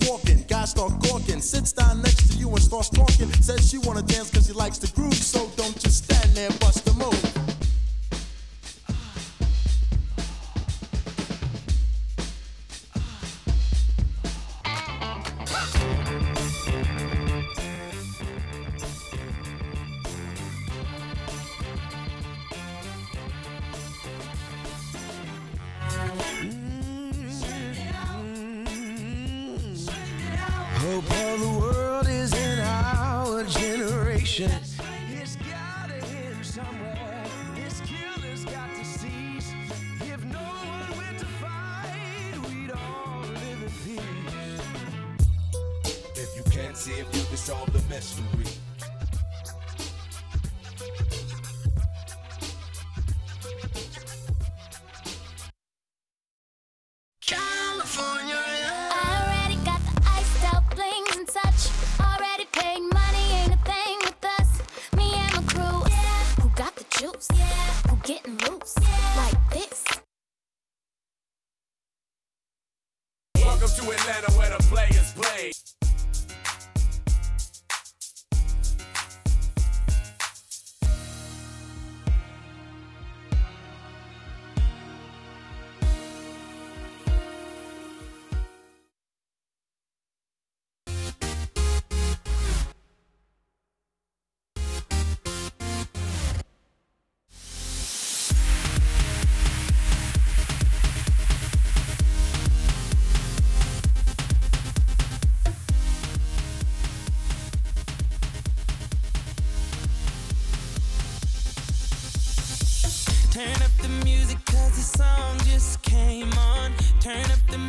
walking, guys start gawking, sits down next to you and starts talking, says she wanna dance cause she likes the groove, so don't just stand there, bust the move. Hope of the world is in our generation. It's gotta end somewhere. This killer's got to cease. If no one went to fight, we'd all live in peace. If you can't see if you can solve the mystery. California, I already got the iced out bling and such. Already paid money, ain't a thing with us. Me and my crew, who got the juice, who getting loose, like this. Welcome to Atlanta where the players play. turn up the music 'cause the song just came on. Turn up the